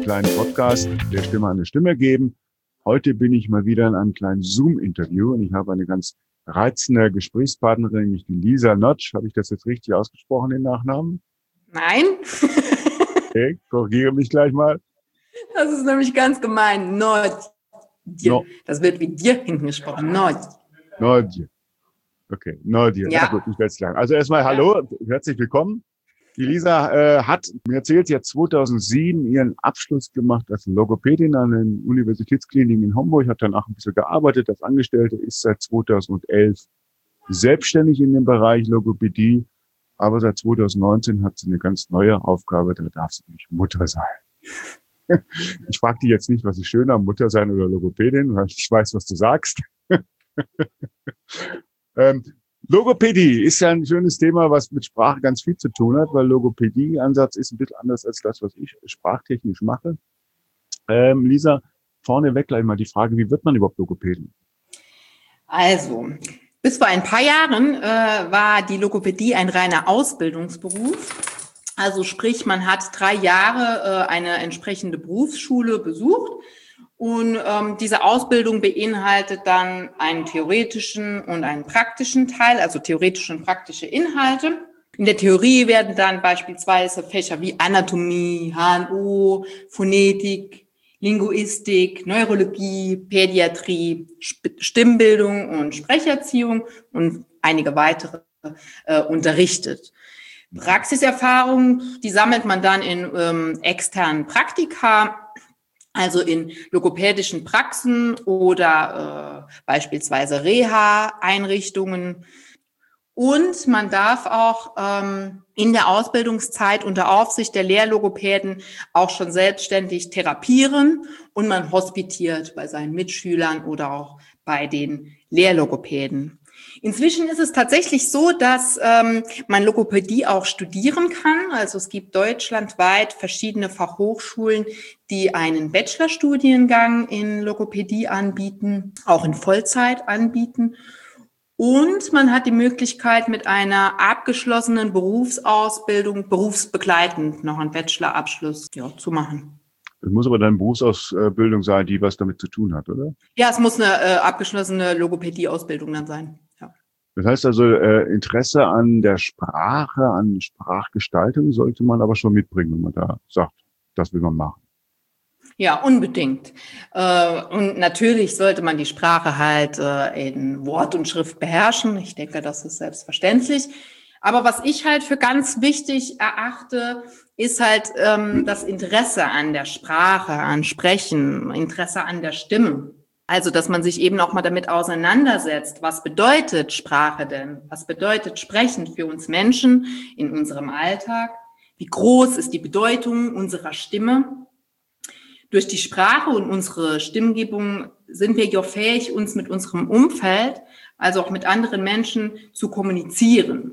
kleinen Podcast der Stimme eine Stimme geben. Heute bin ich mal wieder in einem kleinen Zoom-Interview und ich habe eine ganz reizende Gesprächspartnerin, nämlich die Lisa Notch. Habe ich das jetzt richtig ausgesprochen, den Nachnamen? Nein. Okay, korrigiere mich gleich mal. Das ist nämlich ganz gemein. Nord. No. Das wird wie dir hinten gesprochen. Nord. Nordje. Okay, Nordje. Ja. Gut, ich werde es sagen. Also erstmal hallo, herzlich willkommen. Die Lisa hat mir erzählt, sie hat 2007 ihren Abschluss gemacht als Logopädin an den Universitätskliniken in Homburg, hat danach ein bisschen gearbeitet als Angestellte, ist seit 2011 selbstständig in dem Bereich Logopädie, aber seit 2019 hat sie eine ganz neue Aufgabe, da darf sie nämlich Mutter sein. Ich frage dich jetzt nicht, was ist schöner, Mutter sein oder Logopädin, weil ich weiß, was du sagst. Logopädie ist ja ein schönes Thema, was mit Sprache ganz viel zu tun hat, weil Logopädie-Ansatz ist ein bisschen anders als das, was ich sprachtechnisch mache. Lisa, vorneweg gleich mal die Frage, wie wird man überhaupt Logopädin? Also, bis vor ein paar Jahren war die Logopädie ein reiner Ausbildungsberuf. Also sprich, man hat 3 Jahre eine entsprechende Berufsschule besucht. Und diese Ausbildung beinhaltet dann einen theoretischen und einen praktischen Teil, also theoretische und praktische Inhalte. In der Theorie werden dann beispielsweise Fächer wie Anatomie, HNO, Phonetik, Linguistik, Neurologie, Pädiatrie, Stimmbildung und Sprecherziehung und einige weitere unterrichtet. Praxiserfahrung, die sammelt man dann in externen Praktika, also in logopädischen Praxen oder beispielsweise Reha-Einrichtungen. Und man darf auch in der Ausbildungszeit unter Aufsicht der Lehrlogopäden auch schon selbstständig therapieren und man hospitiert bei seinen Mitschülern oder auch bei den Lehrlogopäden. Inzwischen ist es tatsächlich so, dass man Logopädie auch studieren kann. Also es gibt deutschlandweit verschiedene Fachhochschulen, die einen Bachelorstudiengang in Logopädie anbieten, auch in Vollzeit anbieten. Und man hat die Möglichkeit, mit einer abgeschlossenen Berufsausbildung berufsbegleitend noch einen Bachelorabschluss zu machen. Es muss aber dann Berufsausbildung sein, die was damit zu tun hat, oder? Ja, es muss eine abgeschlossene Logopädie-Ausbildung dann sein. Ja. Das heißt also, Interesse an der Sprache, an Sprachgestaltung sollte man aber schon mitbringen, wenn man da sagt, das will man machen. Ja, unbedingt. Und natürlich sollte man die Sprache halt in Wort und Schrift beherrschen. Ich denke, das ist selbstverständlich. Aber was ich halt für ganz wichtig erachte, ist halt das Interesse an der Sprache, an Sprechen, Interesse an der Stimme. Also, dass man sich eben auch mal damit auseinandersetzt, was bedeutet Sprache denn? Was bedeutet Sprechen für uns Menschen in unserem Alltag? Wie groß ist die Bedeutung unserer Stimme? Durch die Sprache und unsere Stimmgebung sind wir ja fähig, uns mit unserem Umfeld, also auch mit anderen Menschen zu kommunizieren,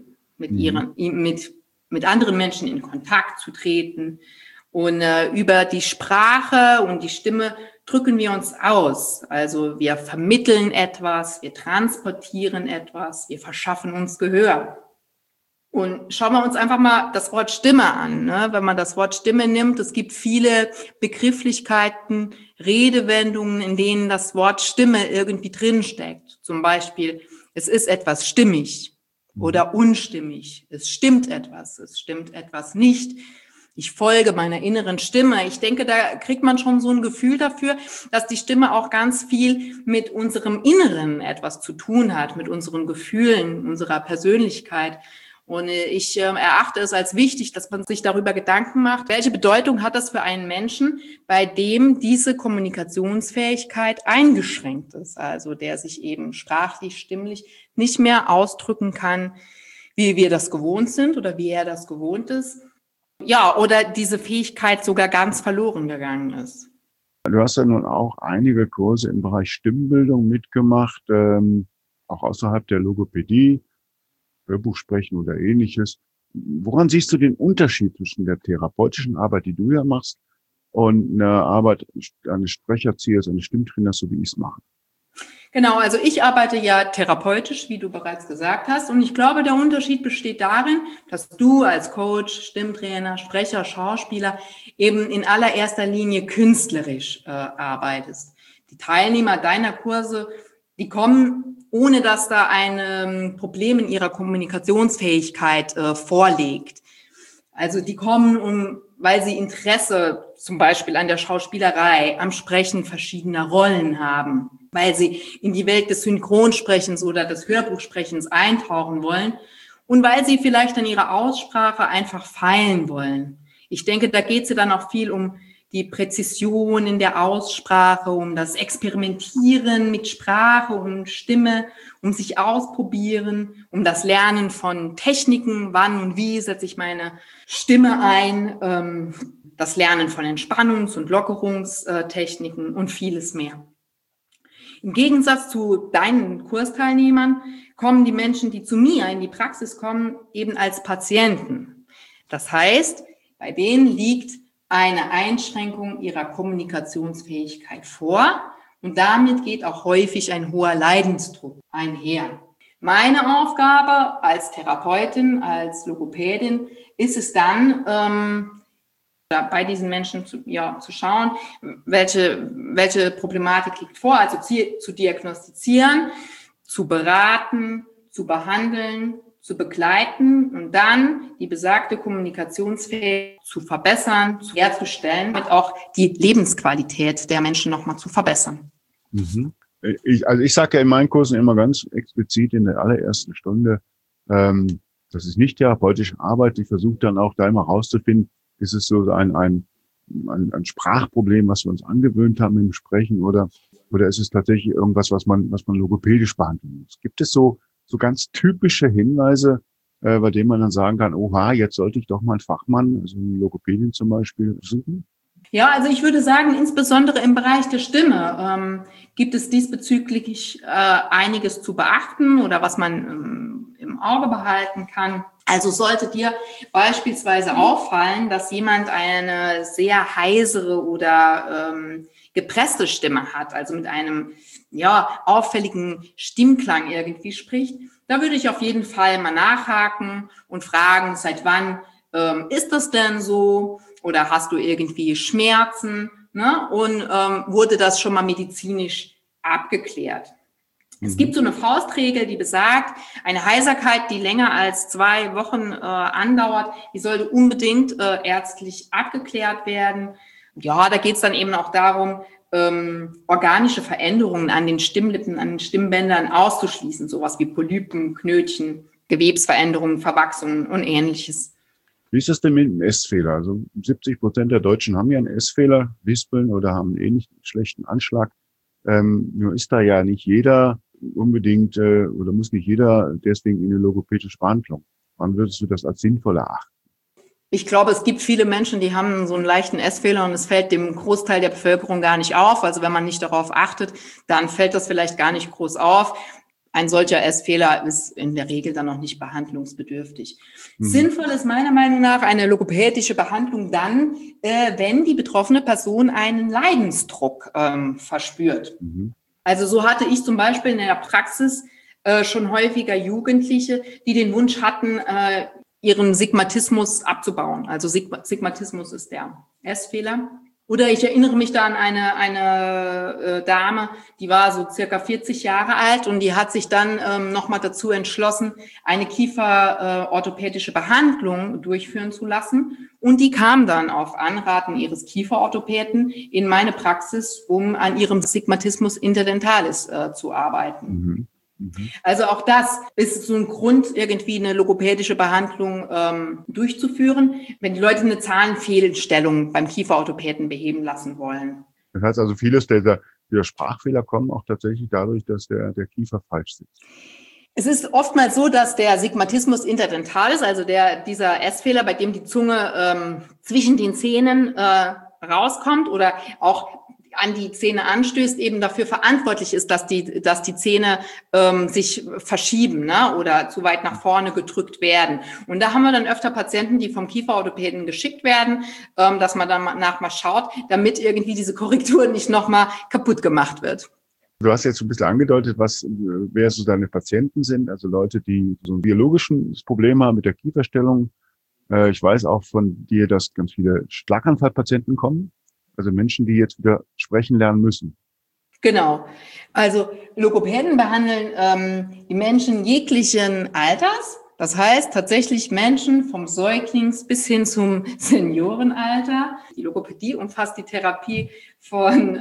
mit anderen Menschen in Kontakt zu treten. Und über die Sprache und die Stimme drücken wir uns aus. Also wir vermitteln etwas, wir transportieren etwas, wir verschaffen uns Gehör. Und schauen wir uns einfach mal das Wort Stimme an. Ne? Wenn man das Wort Stimme nimmt, es gibt viele Begrifflichkeiten, Redewendungen, in denen das Wort Stimme irgendwie drinsteckt. Zum Beispiel, es ist etwas stimmig oder unstimmig. Es stimmt etwas nicht. Ich folge meiner inneren Stimme. Ich denke, da kriegt man schon so ein Gefühl dafür, dass die Stimme auch ganz viel mit unserem Inneren etwas zu tun hat, mit unseren Gefühlen, unserer Persönlichkeit. Und ich erachte es als wichtig, dass man sich darüber Gedanken macht, welche Bedeutung hat das für einen Menschen, bei dem diese Kommunikationsfähigkeit eingeschränkt ist, also der sich eben sprachlich, stimmlich nicht mehr ausdrücken kann, wie wir das gewohnt sind oder wie er das gewohnt ist. Ja, oder diese Fähigkeit sogar ganz verloren gegangen ist. Du hast ja nun auch einige Kurse im Bereich Stimmbildung mitgemacht, auch außerhalb der Logopädie. Hörbuch sprechen oder ähnliches. Woran siehst du den Unterschied zwischen der therapeutischen Arbeit, die du ja machst, und einer Arbeit eines Sprecherziehers, eines Stimmtrainers, so wie ich es mache? Genau, also ich arbeite ja therapeutisch, wie du bereits gesagt hast. Und ich glaube, der Unterschied besteht darin, dass du als Coach, Stimmtrainer, Sprecher, Schauspieler eben in allererster Linie künstlerisch arbeitest. Die Teilnehmer deiner Kurse, die kommen, ohne dass da ein Problem in ihrer Kommunikationsfähigkeit vorliegt. Also die kommen, weil sie Interesse zum Beispiel an der Schauspielerei, am Sprechen verschiedener Rollen haben, weil sie in die Welt des Synchronsprechens oder des Hörbuchsprechens eintauchen wollen und weil sie vielleicht an ihrer Aussprache einfach feilen wollen. Ich denke, da geht es ja dann auch viel um die Präzision in der Aussprache, um das Experimentieren mit Sprache und Stimme, um sich ausprobieren, um das Lernen von Techniken, wann und wie setze ich meine Stimme ein, das Lernen von Entspannungs- und Lockerungstechniken und vieles mehr. Im Gegensatz zu deinen Kursteilnehmern kommen die Menschen, die zu mir in die Praxis kommen, eben als Patienten. Das heißt, bei denen liegt eine Einschränkung ihrer Kommunikationsfähigkeit vor und damit geht auch häufig ein hoher Leidensdruck einher. Meine Aufgabe als Therapeutin, als Logopädin ist es dann, bei diesen Menschen zu schauen, welche Problematik liegt vor, also zu diagnostizieren, zu beraten, zu behandeln, zu begleiten und dann die besagte Kommunikationsfähigkeit zu verbessern, herzustellen, und auch die Lebensqualität der Menschen nochmal zu verbessern. Mhm. Ich sage ja in meinen Kursen immer ganz explizit in der allerersten Stunde, das ist nicht therapeutische Arbeit. Ich versuche dann auch da immer rauszufinden, ist es so ein Sprachproblem, was wir uns angewöhnt haben im Sprechen oder ist es tatsächlich irgendwas, was man logopädisch behandeln muss? Gibt es so ganz typische Hinweise, bei denen man dann sagen kann, oha, jetzt sollte ich doch mal einen Fachmann, also eine Logopädin zum Beispiel, suchen? Ja, also ich würde sagen, insbesondere im Bereich der Stimme gibt es diesbezüglich einiges zu beachten oder was man im Auge behalten kann. Also sollte dir beispielsweise auffallen, dass jemand eine sehr heisere oder gepresste Stimme hat, also mit einem auffälligen Stimmklang irgendwie spricht, da würde ich auf jeden Fall mal nachhaken und fragen, seit wann ist das denn so? Oder hast du irgendwie Schmerzen? Ne? Und wurde das schon mal medizinisch abgeklärt? Es gibt so eine Faustregel, die besagt, eine Heiserkeit, die länger als 2 Wochen andauert, die sollte unbedingt ärztlich abgeklärt werden. Ja, da geht es dann eben auch darum, organische Veränderungen an den Stimmlippen, an den Stimmbändern auszuschließen, sowas wie Polypen, Knötchen, Gewebsveränderungen, Verwachsungen und Ähnliches. Wie ist das denn mit dem S-Fehler? Also 70% der Deutschen haben ja einen S-Fehler, lispeln oder haben einen ähnlich schlechten Anschlag. Nur ist da ja nicht jeder unbedingt oder muss nicht jeder deswegen in eine logopädische Behandlung. Wann würdest du das als sinnvoll erachten? Ich glaube, es gibt viele Menschen, die haben so einen leichten S-Fehler und es fällt dem Großteil der Bevölkerung gar nicht auf. Also wenn man nicht darauf achtet, dann fällt das vielleicht gar nicht groß auf. Ein solcher S-Fehler ist in der Regel dann noch nicht behandlungsbedürftig. Sinnvoll ist meiner Meinung nach eine logopädische Behandlung dann, wenn die betroffene Person einen Leidensdruck verspürt. Also so hatte ich zum Beispiel in der Praxis schon häufiger Jugendliche, die den Wunsch hatten, ihren Sigmatismus abzubauen. Also Sigmatismus ist der S-Fehler. Oder ich erinnere mich da an eine Dame, die war so circa 40 Jahre alt und die hat sich dann nochmal dazu entschlossen, eine kieferorthopädische Behandlung durchführen zu lassen. Und die kam dann auf Anraten ihres Kieferorthopäden in meine Praxis, um an ihrem Sigmatismus interdentalis zu arbeiten. Also auch das ist so ein Grund, irgendwie eine logopädische Behandlung durchzuführen, wenn die Leute eine Zahnfehlstellung beim Kieferorthopäden beheben lassen wollen. Das heißt also, vieles der Sprachfehler kommen auch tatsächlich dadurch, dass der Kiefer falsch sitzt. Es ist oftmals so, dass der Sigmatismus interdentalis, also dieser S-Fehler, bei dem die Zunge zwischen den Zähnen rauskommt oder auch an die Zähne anstößt, eben dafür verantwortlich ist, dass die Zähne sich verschieben, ne, oder zu weit nach vorne gedrückt werden. Und da haben wir dann öfter Patienten, die vom Kieferorthopäden geschickt werden, dass man dann danach mal schaut, damit irgendwie diese Korrektur nicht nochmal kaputt gemacht wird. Du hast jetzt ein bisschen angedeutet, wer so deine Patienten sind, also Leute, die so ein biologisches Problem haben mit der Kieferstellung. Ich weiß auch von dir, dass ganz viele Schlaganfallpatienten kommen, also Menschen, die jetzt wieder sprechen lernen müssen. Genau. Also Logopäden behandeln die Menschen jeglichen Alters. Das heißt tatsächlich Menschen vom Säuglings bis hin zum Seniorenalter. Die Logopädie umfasst die Therapie von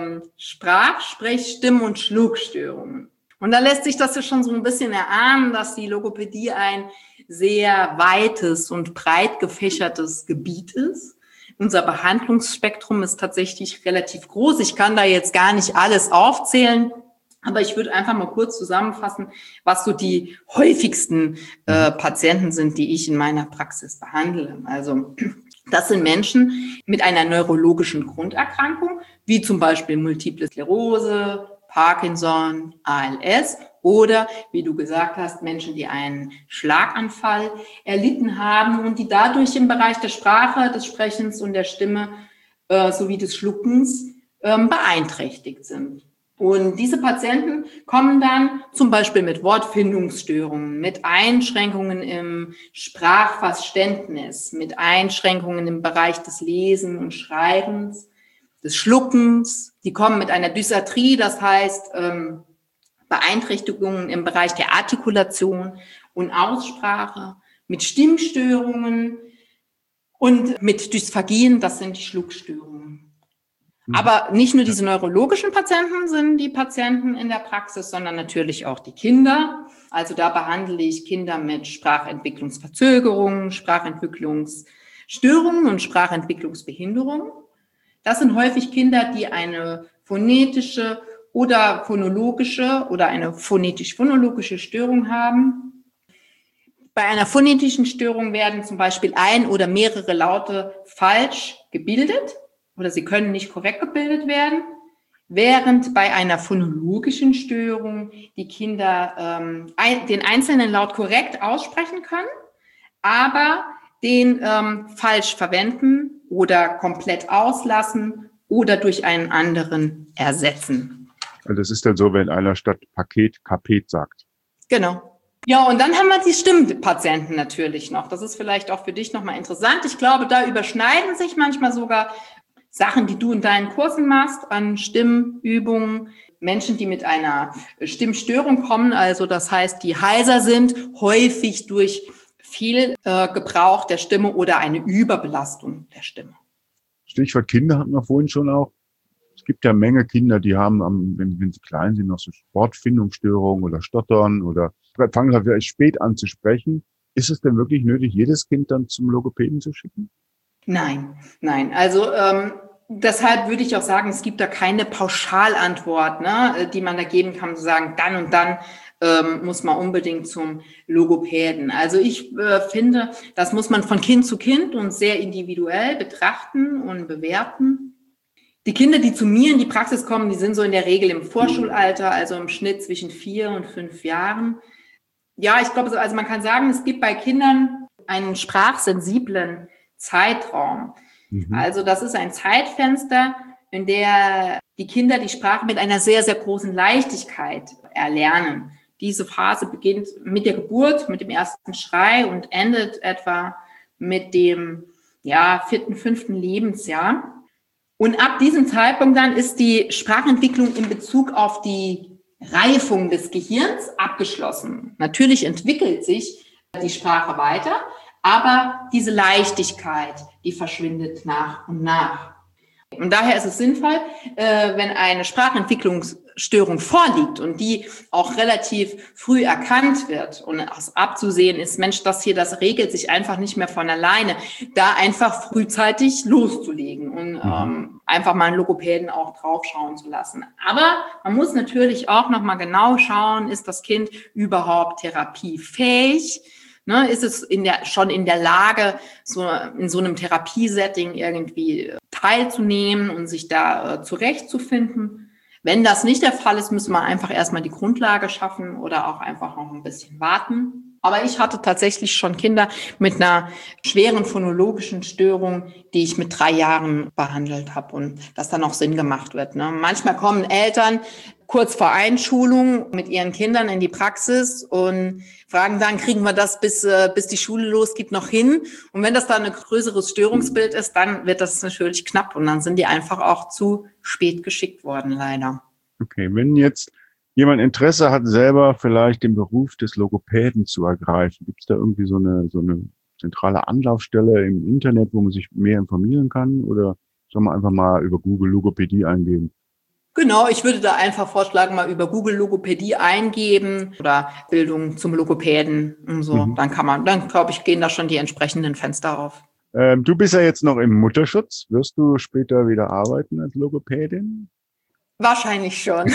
Sprech-, Stimm- und Schluckstörungen. Und da lässt sich das ja schon so ein bisschen erahnen, dass die Logopädie ein sehr weites und breit gefächertes Gebiet ist. Unser Behandlungsspektrum ist tatsächlich relativ groß. Ich kann da jetzt gar nicht alles aufzählen, aber ich würde einfach mal kurz zusammenfassen, was so die häufigsten Patienten sind, die ich in meiner Praxis behandle. Also das sind Menschen mit einer neurologischen Grunderkrankung, wie zum Beispiel Multiple Sklerose, Parkinson, ALS oder, wie du gesagt hast, Menschen, die einen Schlaganfall erlitten haben und die dadurch im Bereich der Sprache, des Sprechens und der Stimme sowie des Schluckens beeinträchtigt sind. Und diese Patienten kommen dann zum Beispiel mit Wortfindungsstörungen, mit Einschränkungen im Sprachverständnis, mit Einschränkungen im Bereich des Lesen und Schreibens, des Schluckens. Die kommen mit einer Dysarthrie, das heißt Beeinträchtigungen im Bereich der Artikulation und Aussprache, mit Stimmstörungen und mit Dysphagien, das sind die Schluckstörungen. Aber nicht nur diese neurologischen Patienten sind die Patienten in der Praxis, sondern natürlich auch die Kinder. Also da behandle ich Kinder mit Sprachentwicklungsverzögerungen, Sprachentwicklungsstörungen und Sprachentwicklungsbehinderungen. Das sind häufig Kinder, die eine phonetische oder phonologische oder eine phonetisch-phonologische Störung haben. Bei einer phonetischen Störung werden zum Beispiel ein oder mehrere Laute falsch gebildet oder sie können nicht korrekt gebildet werden, während bei einer phonologischen Störung die Kinder den einzelnen Laut korrekt aussprechen können, aber den falsch verwenden oder komplett auslassen oder durch einen anderen ersetzen. Also das ist dann so, wenn einer statt Paket Kapet sagt. Genau. Ja, und dann haben wir die Stimmpatienten natürlich noch. Das ist vielleicht auch für dich nochmal interessant. Ich glaube, da überschneiden sich manchmal sogar Sachen, die du in deinen Kursen machst, an Stimmübungen. Menschen, die mit einer Stimmstörung kommen, also das heißt, die heiser sind, häufig durch viel Gebrauch der Stimme oder eine Überbelastung der Stimme. Stichwort Kinder hatten wir vorhin schon auch. Es gibt ja eine Menge Kinder, die haben, wenn sie klein sind, noch so Wortfindungsstörungen oder Stottern oder fangen halt vielleicht spät an zu sprechen. Ist es denn wirklich nötig, jedes Kind dann zum Logopäden zu schicken? Nein. Also deshalb würde ich auch sagen, es gibt da keine Pauschalantwort, ne, die man da geben kann, zu sagen, dann und dann muss man unbedingt zum Logopäden. Also ich finde, das muss man von Kind zu Kind und sehr individuell betrachten und bewerten. Die Kinder, die zu mir in die Praxis kommen, die sind so in der Regel im Vorschulalter, also im Schnitt zwischen 4 und 5 Jahren. Ja, ich glaube, also man kann sagen, es gibt bei Kindern einen sprachsensiblen Zeitraum. Also das ist ein Zeitfenster, in der die Kinder die Sprache mit einer sehr, sehr großen Leichtigkeit erlernen. Diese Phase beginnt mit der Geburt, mit dem ersten Schrei und endet etwa mit dem 4., 5. Lebensjahr. Und ab diesem Zeitpunkt dann ist die Sprachentwicklung in Bezug auf die Reifung des Gehirns abgeschlossen. Natürlich entwickelt sich die Sprache weiter, aber diese Leichtigkeit, die verschwindet nach und nach. Und daher ist es sinnvoll, wenn eine Sprachentwicklungsstörung vorliegt und die auch relativ früh erkannt wird und abzusehen ist, Mensch, das regelt sich einfach nicht mehr von alleine, da einfach frühzeitig loszulegen und einfach mal einen Logopäden auch draufschauen zu lassen. Aber man muss natürlich auch noch mal genau schauen, ist das Kind überhaupt therapiefähig? Ne, ist es schon in der Lage, so in so einem Therapiesetting irgendwie teilzunehmen und sich da zurechtzufinden? Wenn das nicht der Fall ist, müssen wir einfach erstmal die Grundlage schaffen oder auch einfach noch ein bisschen warten. Aber ich hatte tatsächlich schon Kinder mit einer schweren phonologischen Störung, die ich mit 3 Jahren behandelt habe und das dann auch Sinn gemacht wird. Ne? Manchmal kommen Eltern kurz vor Einschulung mit ihren Kindern in die Praxis und fragen dann, kriegen wir das bis die Schule losgeht noch hin? Und wenn das dann ein größeres Störungsbild ist, dann wird das natürlich knapp und dann sind die einfach auch zu spät geschickt worden, leider. Okay, wenn jetzt jemand Interesse hat, selber vielleicht den Beruf des Logopäden zu ergreifen, gibt es da irgendwie so eine zentrale Anlaufstelle im Internet, wo man sich mehr informieren kann? Oder soll man einfach mal über Google Logopädie eingeben? Genau, ich würde da einfach vorschlagen, mal über Google Logopädie eingeben oder Bildung zum Logopäden und so. Dann glaube ich, gehen da schon die entsprechenden Fenster auf. Du bist ja jetzt noch im Mutterschutz. Wirst du später wieder arbeiten als Logopädin? Wahrscheinlich schon.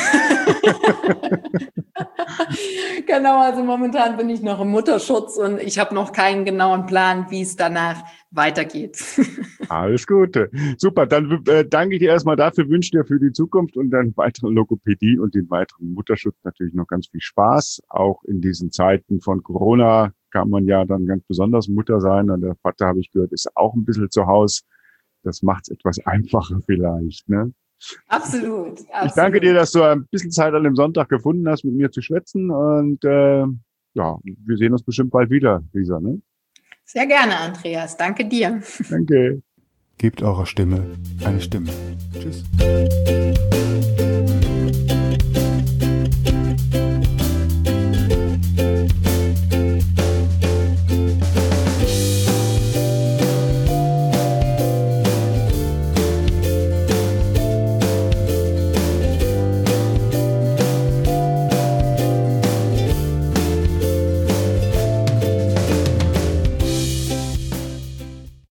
Genau, also momentan bin ich noch im Mutterschutz und ich habe noch keinen genauen Plan, wie es danach weitergeht. Alles Gute. Super, dann danke ich dir erstmal dafür, wünsche dir für die Zukunft und dann weiteren Logopädie und den weiteren Mutterschutz natürlich noch ganz viel Spaß. Auch in diesen Zeiten von Corona kann man ja dann ganz besonders Mutter sein und der Vater, habe ich gehört, ist auch ein bisschen zu Hause. Das macht es etwas einfacher vielleicht, ne? Absolut. Ich danke dir, dass du ein bisschen Zeit an dem Sonntag gefunden hast, mit mir zu schwätzen. Und ja, wir sehen uns bestimmt bald wieder, Lisa. Ne? Sehr gerne, Andreas. Danke dir. Danke. Gebt eurer Stimme eine Stimme. Tschüss.